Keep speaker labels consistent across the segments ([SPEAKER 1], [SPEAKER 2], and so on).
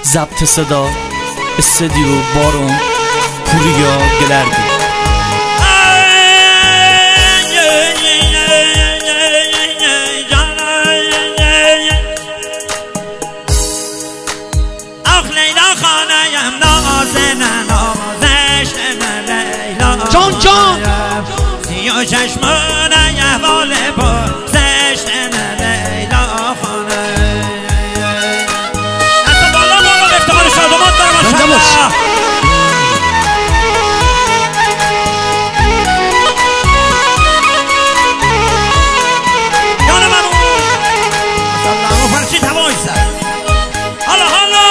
[SPEAKER 1] ضبط صدا استودیو بارون پوریا گلردی.
[SPEAKER 2] جان جان
[SPEAKER 3] سیاه چشمانه احوال پرسش لیلا خانه دست بالا بالا افتخار شادمات دار ماشالله. جان ممون ماشالله مفرشی تماش زد. حالا حالا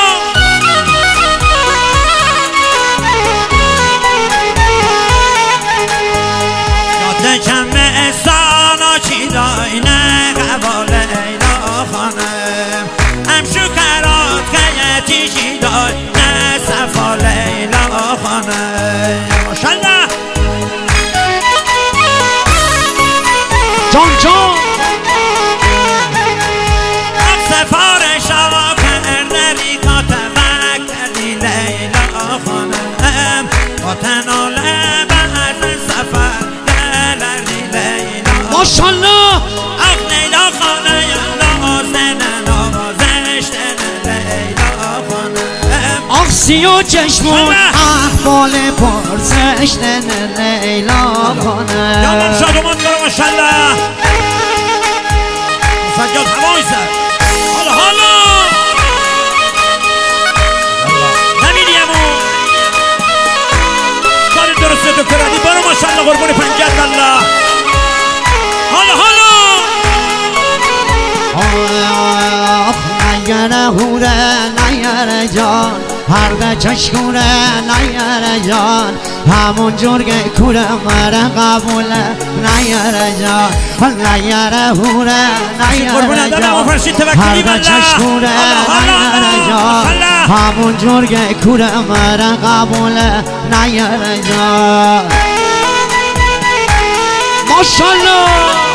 [SPEAKER 3] کم احسانا چی داینه قبال لیلا خانم همشو کرات خیتی چی داینه صفا لیلا خانم ماشالله.
[SPEAKER 2] جان جان
[SPEAKER 3] سفارشا کرنری کاتمک کردی لیلا خانم با تناله بعد سفر
[SPEAKER 2] ماشالله.
[SPEAKER 3] اخ لیلا خانه نازشت لیلا خانه
[SPEAKER 2] آخ سیاه چشمون احوال پرسش لیلا خانه.
[SPEAKER 3] یادم شادمان داره ماشالله. سجاد هوای زد. حالا حالا نمینیمون کاری درسته دکتر علی برو ماشالله قربون پنجت الله. حالا حالا
[SPEAKER 2] نیاره هوره نیاره جان هر چشکوره نیاره جان همون جرگ کوره مره قبوله نیاره جان نیاره هوره نیاره جان هر چشکوره نیاره جان همون جرگ کوره مره قبوله نیاره جان. ماشالله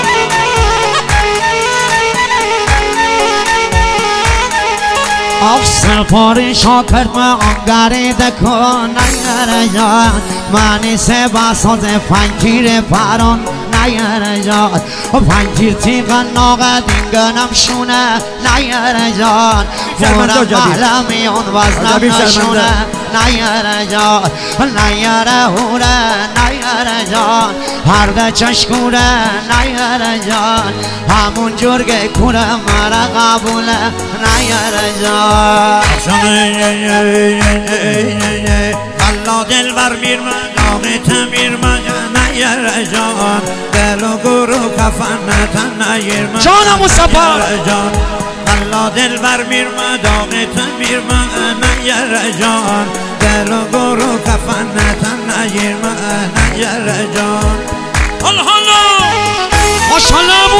[SPEAKER 2] آخ سفارش ها کرد من آنگره دکن نیاره جان منی سه بساز فنگیر پران نیاره جان فنگیر تیغن ناقه دینگنم شونه نیاره جان مورم محلمیون وزنم نشونه نیاره جان نیاره هوره نیاره جان هر چشکوره نیاره جان همون جرگ کوره مره قبوله نیاره جان.
[SPEAKER 3] الله دل بر میر من داغ تمیر من نیاره جان دل و گرو کفن نتن نیر من
[SPEAKER 2] جانم مصطفی
[SPEAKER 3] جان الله دل بر میر من داغ تمیر من نیاره جان دل و گرو کفن نتن نیر من نیاره جان. حالا حالا
[SPEAKER 2] ماشالله امو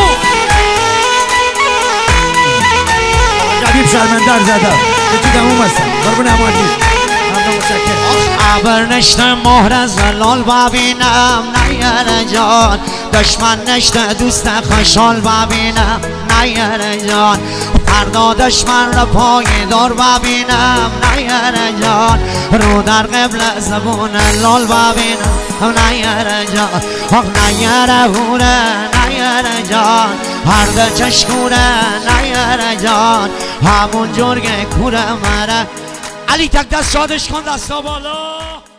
[SPEAKER 3] جبیب شرمندر زده بچی دموم هستم قربون امادی ممنون متشکرم.
[SPEAKER 2] ابر نشته مهر زلال ببینم نیاره جان دشمن نشته دوست خوشحال ببینم نیاره جان فردا دشمن را پایدار ببینم نیاره جان رو در قبل زبون لال ببینم نیاره جان آخ نیاره هوره نیاره جان هر چشکوره نیاره جان همون جرگ کوره مره. علی تک دست شادش کن دستا بالا.